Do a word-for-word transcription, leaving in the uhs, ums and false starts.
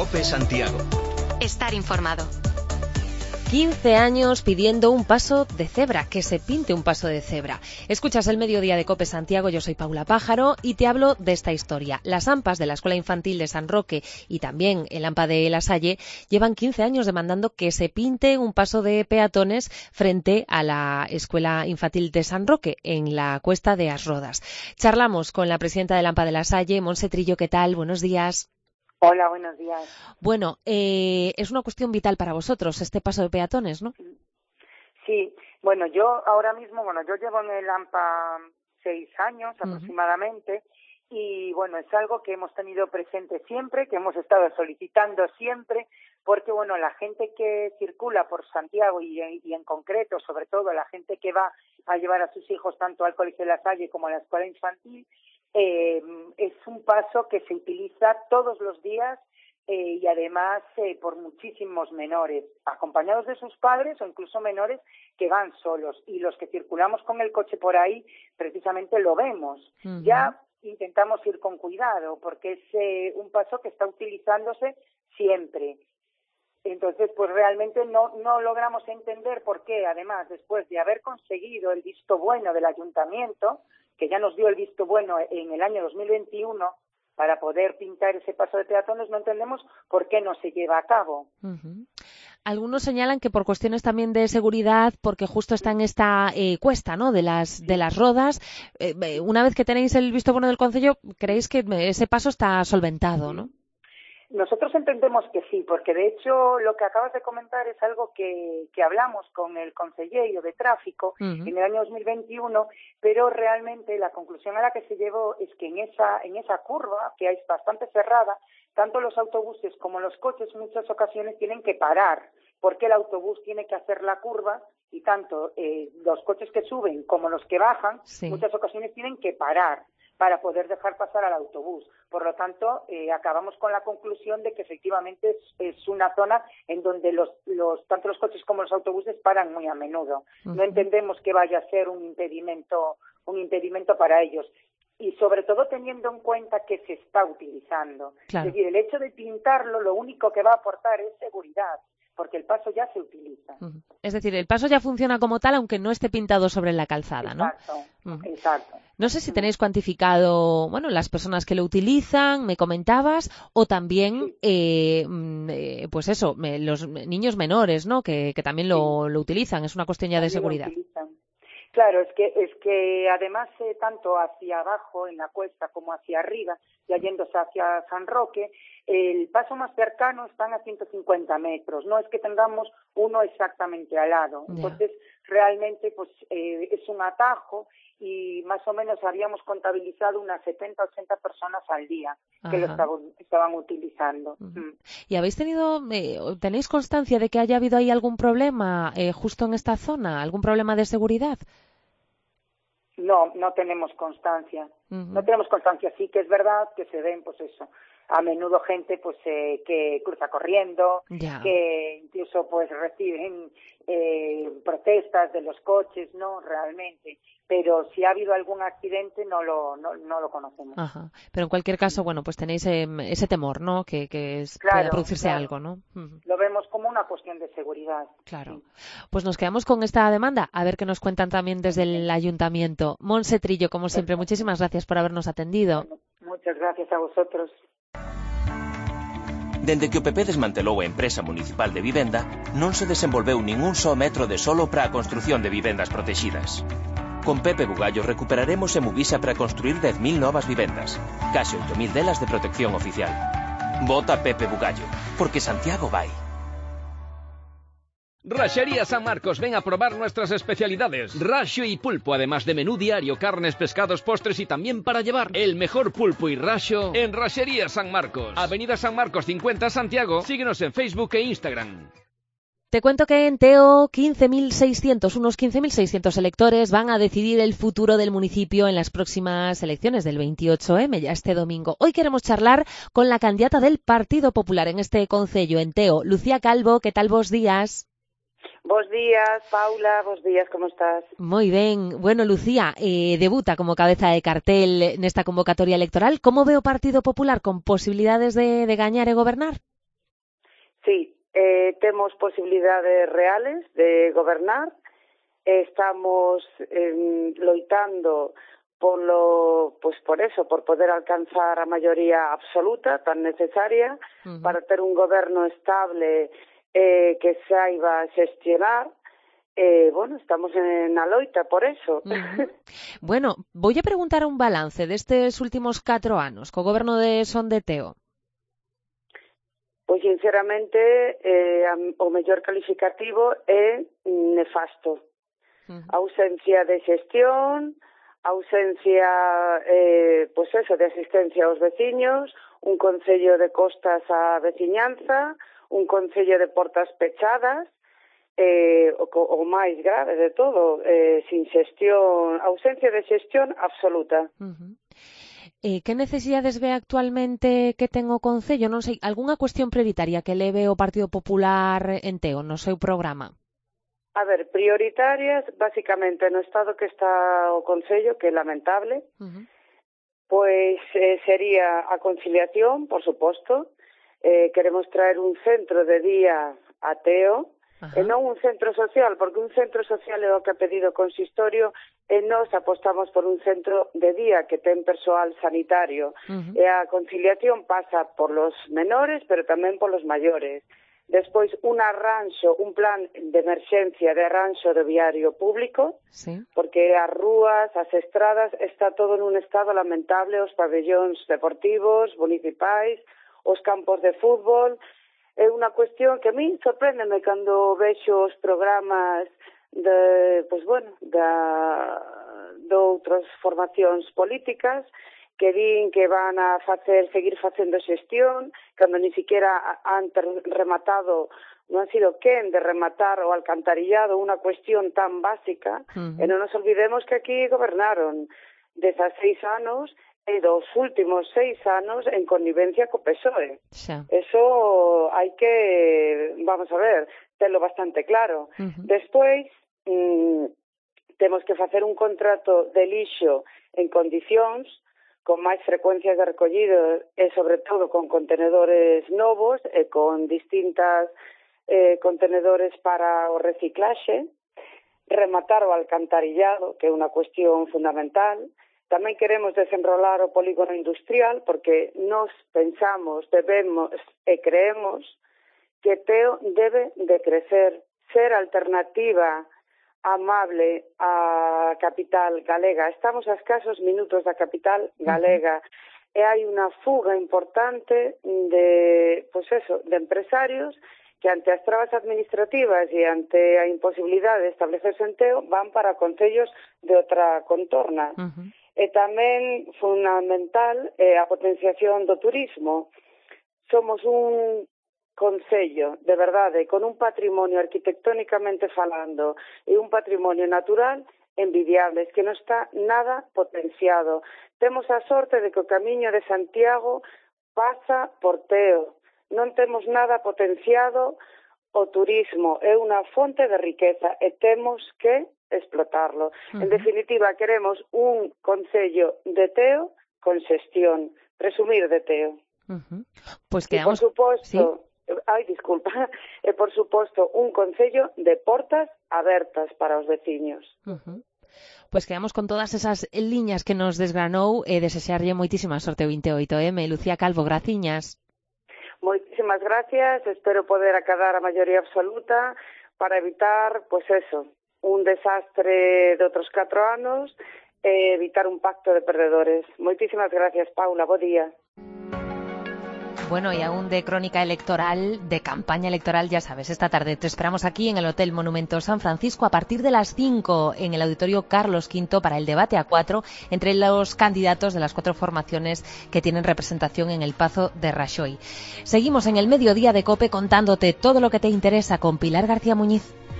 COPE Santiago. Estar informado. quince años pidiendo un paso de cebra, que se pinte un paso de cebra. Escuchas el Mediodía de COPE Santiago, yo soy Paula Pájaro y te hablo de esta historia. Las AMPAs de la Escuela Infantil de San Roque y también el AMPA de La Salle llevan quince años demandando que se pinte un paso de peatones frente a la Escuela Infantil de San Roque, en la Cuesta de As Rodas. Charlamos con la presidenta del AMPA de La Salle, Montse Trillo. ¿Qué tal? Buenos días. Hola, buenos días. Bueno, eh, es una cuestión vital para vosotros este paso de peatones, ¿no? Sí, bueno, yo ahora mismo, bueno, yo llevo en el AMPA seis años Uh-huh. aproximadamente y, bueno, es algo que hemos tenido presente siempre, que hemos estado solicitando siempre, porque, bueno, la gente que circula por Santiago y, y en concreto, sobre todo, la gente que va a llevar a sus hijos tanto al Colegio de La Salle como a la Escuela Infantil, Eh, es un paso que se utiliza todos los días eh, y además eh, por muchísimos menores, acompañados de sus padres o incluso menores que van solos. Y los que circulamos con el coche por ahí, precisamente lo vemos. Uh-huh. Ya intentamos ir con cuidado porque es eh, un paso que está utilizándose siempre. Entonces, pues realmente no, no logramos entender por qué, además, después de haber conseguido el visto bueno del ayuntamiento, que ya nos dio el visto bueno en el año dos mil veintiuno para poder pintar ese paso de peatones, no entendemos por qué no se lleva a cabo. Uh-huh. Algunos señalan que por cuestiones también de seguridad, porque justo está en esta eh, cuesta, ¿no?, de las de las rodas. Eh, una vez que tenéis el visto bueno del concello, creéis que ese paso está solventado, ¿no? Nosotros entendemos que sí, porque de hecho lo que acabas de comentar es algo que, que hablamos con el concelleiro de tráfico uh-huh. en el año dos mil veintiuno, pero realmente la conclusión a la que se llevó es que en esa, en esa curva, que es bastante cerrada, tanto los autobuses como los coches en muchas ocasiones tienen que parar, porque el autobús tiene que hacer la curva y tanto eh, los coches que suben como los que bajan, sí. en muchas ocasiones tienen que parar para poder dejar pasar al autobús. Por lo tanto, eh, acabamos con la conclusión de que efectivamente es, es una zona en donde los, los, tanto los coches como los autobuses paran muy a menudo. Uh-huh. No entendemos que vaya a ser un impedimento, un impedimento para ellos. Y sobre todo teniendo en cuenta que se está utilizando. Claro. Es decir, el hecho de pintarlo lo único que va a aportar es seguridad, porque el paso ya se utiliza. Uh-huh. Es decir, el paso ya funciona como tal, aunque no esté pintado sobre la calzada, ¿no? Exacto, uh-huh. exacto. No sé si tenéis cuantificado, bueno, las personas que lo utilizan, me comentabas, o también, sí. eh, eh, pues eso, me, los niños menores, ¿no?, que, que también lo, sí. lo utilizan, es una cuestión ya también de seguridad. Claro, es que es que además eh, tanto hacia abajo en la cuesta como hacia arriba, ya yéndose hacia San Roque, el paso más cercano están a ciento cincuenta metros, no es que tengamos uno exactamente al lado. Yeah. Entonces, realmente pues eh, es un atajo y más o menos habíamos contabilizado unas setenta, ochenta personas al día que Ajá. lo estaban, estaban utilizando. Uh-huh. Mm. ¿Y habéis tenido, eh, tenéis constancia de que haya habido ahí algún problema eh, justo en esta zona, algún problema de seguridad? No, no tenemos constancia. Uh-huh. No tenemos constancia. Sí que es verdad que se ven, pues eso, a menudo gente pues eh, que cruza corriendo, ya. que incluso pues reciben eh, protestas de los coches, no realmente. Pero si ha habido algún accidente no lo no, no lo conocemos. Ajá. Pero en cualquier caso, bueno, pues tenéis eh, ese temor, ¿no? Que, que es, claro, pueda producirse claro. algo, ¿no? Uh-huh. Lo vemos como una cuestión de seguridad. Claro. Sí. Pues nos quedamos con esta demanda, a ver qué nos cuentan también desde el ayuntamiento. Montse Trillo, como siempre, muchísimas gracias por habernos atendido. Bueno, muchas gracias a vosotros. Dende que o P P desmantelou a empresa municipal de vivenda, non se desenvolveu ningún só metro de solo para a construción de vivendas protexidas. Con Pepe Bugallo recuperaremos Emuvisa para construir dez mil novas vivendas, case oito mil delas de protección oficial. Vota Pepe Bugallo, porque Santiago vai. Raxería San Marcos, ven a probar nuestras especialidades. Raxo y pulpo, además de menú diario, carnes, pescados, postres y también para llevar. El mejor pulpo y raxo en Raxería San Marcos. Avenida San Marcos cincuenta, Santiago. Síguenos en Facebook e Instagram. Te cuento que en Teo quince mil seiscientos, unos quince mil seiscientos electores van a decidir el futuro del municipio en las próximas elecciones del veintiocho eme, ya este domingo. Hoy queremos charlar con la candidata del Partido Popular en este concello, en Teo, Lucía Calvo. ¿Qué tal vos días? Bos días, Paula, bos días, como estás? Moi ben. Bueno, Lucía, eh, debuta como cabeza de cartel nesta convocatoria electoral. Como ve o Partido Popular con posibilidades de, de gañar e gobernar? Sí, eh, temos posibilidades reales de gobernar, estamos eh, loitando polo, pues por eso, por poder alcanzar a maioría absoluta tan necesaria uh-huh. para ter un goberno estable eh, que saiba xestionar. Eh, bueno, estamos en la loita por eso. Uh-huh. Bueno, voy a preguntar un balance destes últimos catro anos co goberno de Son de Teo. Pois, sinceramente, eh, o mellor calificativo é nefasto. Uh-huh. Ausencia de xestión, ausencia, eh, pois eso, de asistencia aos veciños, un concello de costas á veciñanza, un concello de portas pechadas, eh, o, o máis grave de todo, eh, sin xestión, ausencia de xestión absoluta. Uh-huh. Eh, que necesidades ve actualmente que ten o Concello? Non sei, algunha cuestión prioritaria que leve o Partido Popular en Teo no seu programa? A ver, prioritarias, basicamente, no estado que está o Concello, que é lamentable, uh-huh. pois eh, sería a conciliación, por suposto. Eh, queremos traer un centro de día a Teo, uh-huh. e non un centro social, porque un centro social é o que ha pedido o consistorio, e nós apostamos por un centro de día que ten persoal sanitario. Uh-huh. E a conciliación pasa por los menores, pero tamén por los maiores. Despois, un arranxo, un plan de emerxencia de arranxo do viario público, sí. porque as rúas, as estradas, está todo nun estado lamentable, os pabellóns deportivos, municipais, os campos de fútbol. É unha cuestión que a mí sorpréndeme cando vexo os programas de, pues bueno, da, de outras formacións políticas, que din que van a facer, seguir facendo xestión, cando ni siquiera han rematado, non han sido quen de rematar o alcantarillado, unha cuestión tan básica, uh-huh. e non nos olvidemos que aquí gobernaron dezaseis anos e dos últimos seis anos en connivencia co P S O E. Sí. Eso hai que, vamos a ver, telo bastante claro. Uh-huh. Despois, mmm, temos que facer un contrato de lixo en condicións, con máis frecuencias de recollido e, sobre todo, con contenedores novos e con distintas eh, contenedores para o reciclaxe, rematar o alcantarillado, que é unha cuestión fundamental. Tamén queremos desenrolar o polígono industrial, porque nos pensamos, debemos e creemos que Teo debe de crecer, ser alternativa amable a capital galega. Estamos a escasos minutos da capital galega uh-huh. e hai unha fuga importante de, pues eso, de empresarios que ante as trabas administrativas e ante a imposibilidade de establecerse en Teo van para concellos de outra contorna. Uh-huh. E tamén fundamental é a potenciación do turismo. Somos un concello, de verdade, con un patrimonio arquitectónicamente falando e un patrimonio natural envidiables, que non está nada potenciado. Temos a sorte de que o camiño de Santiago pasa por Teo. Non temos nada potenciado, o turismo é unha fonte de riqueza e temos que explotarlo. Uh-huh. En definitiva, queremos un concello de Teo con xestión, presumir de Teo. Uh-huh. Pues quedamos... E, por suposto... ¿Sí? Ai, disculpa, e por suposto un concello de portas abertas para os veciños. Uh-huh. Pois quedamos con todas esas liñas que nos desgranou e desexarlle moitísima sorte o vinte e oito eme. Lucía Calvo, graciñas. Moitísimas gracias, espero poder acadar a maioría absoluta para evitar, pois eso, un desastre de outros catro anos e evitar un pacto de perdedores. Moitísimas gracias, Paula, bo día. Bueno, y aún de crónica electoral, de campaña electoral, ya sabes, esta tarde te esperamos aquí en el Hotel Monumento San Francisco a partir de las cinco en el Auditorio Carlos quinto para el debate a cuatro entre los candidatos de las cuatro formaciones que tienen representación en el Pazo de Raxoi. Seguimos en el mediodía de COPE contándote todo lo que te interesa con Pilar García Muñiz.